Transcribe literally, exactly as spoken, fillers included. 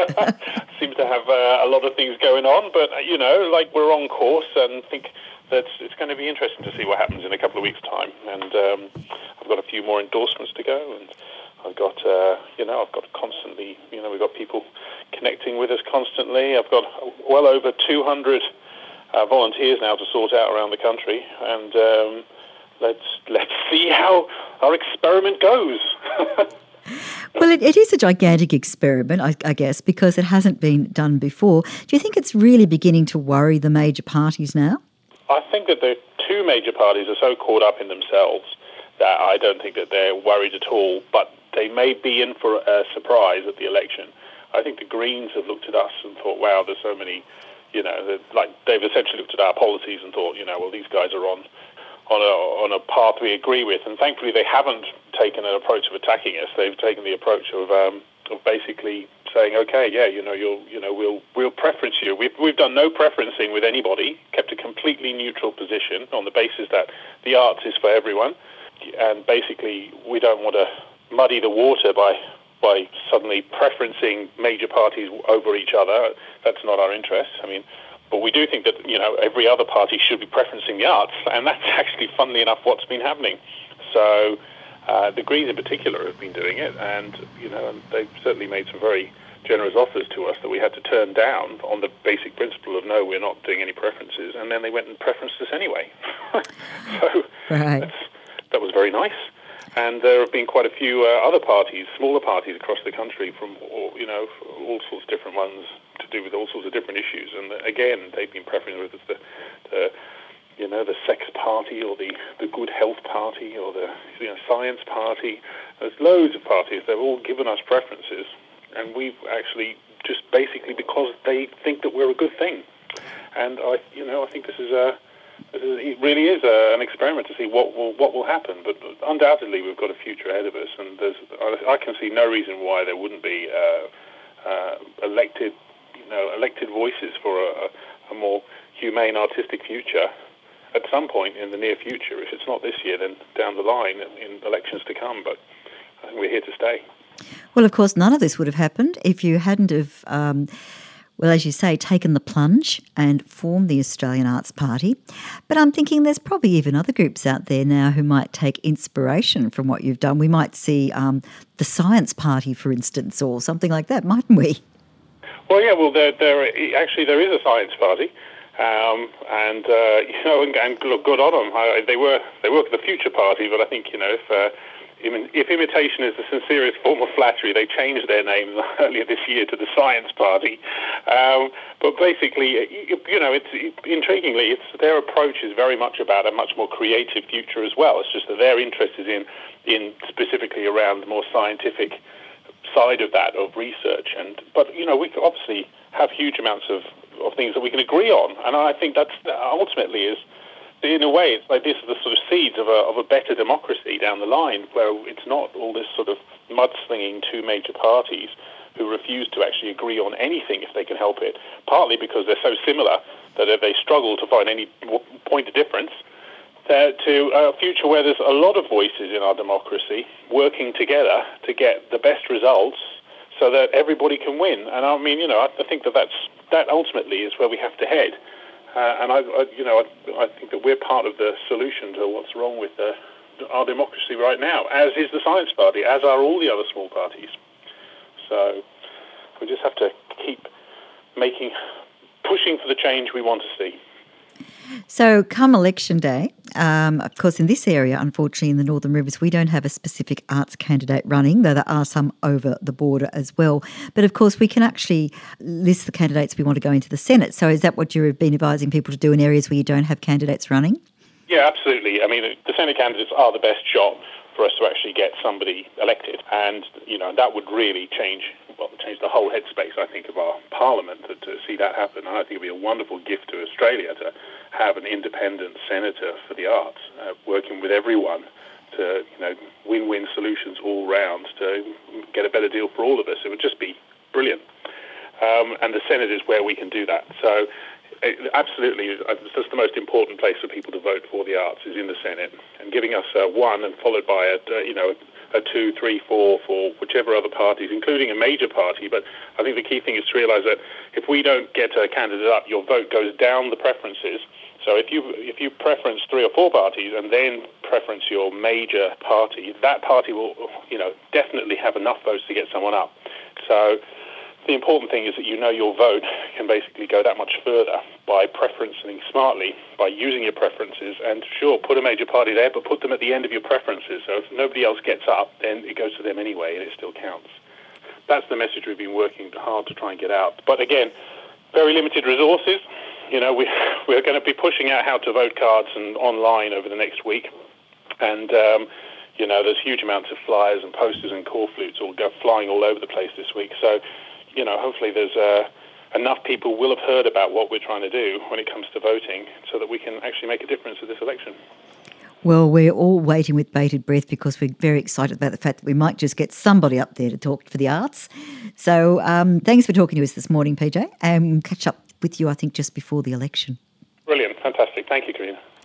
seems to have uh, a lot of things going on, but, uh, you know, like we're on course, and think that it's going to be interesting to see what happens in a couple of weeks' time. And um, I've got a few more endorsements to go, and I've got, uh, you know, I've got constantly, you know, we've got people connecting with us constantly. I've got well over two hundred uh, volunteers now to sort out around the country, and um, let's let's see how our experiment goes. Well, it, it is a gigantic experiment, I, I guess, because it hasn't been done before. Do you think it's really beginning to worry the major parties now? I think that the two major parties are so caught up in themselves that I don't think that they're worried at all, but they may be in for a surprise at the election. I think the Greens have looked at us and thought, wow, there's so many, you know, like they've essentially looked at our policies and thought, you know, well, these guys are on on a on a path we agree with, and thankfully they haven't taken an approach of attacking us. They've taken the approach of um, of basically saying, okay, yeah, you know, you'll you know we'll we'll preference you. We've we've done no preferencing with anybody, kept a completely neutral position on the basis that the arts is for everyone, and basically we don't want to muddy the water by by suddenly preferencing major parties over each other. That's not our interest. I mean. But we do think that, you know, every other party should be preferencing the arts, and that's actually, funnily enough, what's been happening. So uh, the Greens in particular have been doing it, and, you know, and they've certainly made some very generous offers to us that we had to turn down on the basic principle of, no, we're not doing any preferences, and then they went and preferenced us anyway. so right. that's, that was very nice. And there have been quite a few uh, other parties, smaller parties across the country from, all, you know, all sorts of different ones to do with all sorts of different issues. And again, they've been preferring whether it's the, the, you know, the sex party or the, the good health party or the, you know, science party. There's loads of parties. They've all given us preferences. And we've actually just basically because they think that we're a good thing. And I, you know, I think this is a... It really is a, an experiment to see what will what will happen, but undoubtedly we've got a future ahead of us, and there's, I, I can see no reason why there wouldn't be uh, uh, elected, you know, elected voices for a, a more humane, artistic future at some point in the near future. If it's not this year, then down the line in elections to come. But I think we're here to stay. Well, of course, none of this would have happened if you hadn't have. Um Well, as you say, taken the plunge and formed the Australian Arts Party. But I'm thinking there's probably even other groups out there now who might take inspiration from what you've done. We might see um, the Science Party, for instance, or something like that, mightn't we? Well, yeah, well, there, there actually there is a Science Party, um, and uh, you know, and, and look, good on them. I, they were they were the Future Party, but I think you know if. Uh, If imitation is the sincerest form of flattery, they changed their name earlier this year to the Science Party. Um, but basically, you know, it's it, intriguingly, it's their approach is very much about a much more creative future as well. It's just that their interest is in, in specifically around the more scientific side of that, of research. And but, you know, we obviously have huge amounts of, of things that we can agree on. And I think that's ultimately is... In a way, it's like this is the sort of seeds of a of a better democracy down the line, where it's not all this sort of mudslinging two major parties who refuse to actually agree on anything if they can help it, partly because they're so similar that if they struggle to find any point of difference, to a future where there's a lot of voices in our democracy working together to get the best results so that everybody can win. And I mean, you know, I, I think that that's, that ultimately is where we have to head. Uh, and I, I, you know, I, I think that we're part of the solution to what's wrong with the, our democracy right now, as is the Science Party, as are all the other small parties. So we just have to keep making, pushing for the change we want to see. So come election day, um, of course in this area, unfortunately in the Northern Rivers, we don't have a specific arts candidate running, though there are some over the border as well. But of course we can actually list the candidates we want to go into the Senate. So is that what you've been advising people to do in areas where you don't have candidates running? Yeah, absolutely. I mean, the Senate candidates are the best shot for us to actually get somebody elected. And, you know, that would really change well, change the whole headspace, I think, of our Parliament to, to see that happen. And I think it would be a wonderful gift to Australia to have an independent senator for the arts, uh, working with everyone to, you know, win-win solutions all round to get a better deal for all of us. It would just be brilliant. Um, and the Senate is where we can do that. So it, absolutely, it's just the most important place for people to vote for the arts is in the Senate. And giving us uh, one and followed by a, uh, you know, a two, three, four for whichever other parties, including a major party. But I think the key thing is to realise that if we don't get a candidate up, your vote goes down the preferences. So if you if you preference three or four parties and then preference your major party, that party will, you know, definitely have enough votes to get someone up. So the important thing is that you know your vote can basically go that much further by preferencing smartly, by using your preferences, and sure, put a major party there, but put them at the end of your preferences. So if nobody else gets up, then it goes to them anyway, and it still counts. That's the message we've been working hard to try and get out. But again, very limited resources. You know, we, we're going to be pushing out how to vote cards and online over the next week. And, um, you know, there's huge amounts of flyers and posters and call flutes all go flying all over the place this week. So, you know, hopefully there's uh, enough people will have heard about what we're trying to do when it comes to voting so that we can actually make a difference in this election. Well, we're all waiting with bated breath because we're very excited about the fact that we might just get somebody up there to talk for the arts. So um, thanks for talking to us this morning, P J, and we'll catch up with you, I think, just before the election. Brilliant. Fantastic. Thank you, Karina.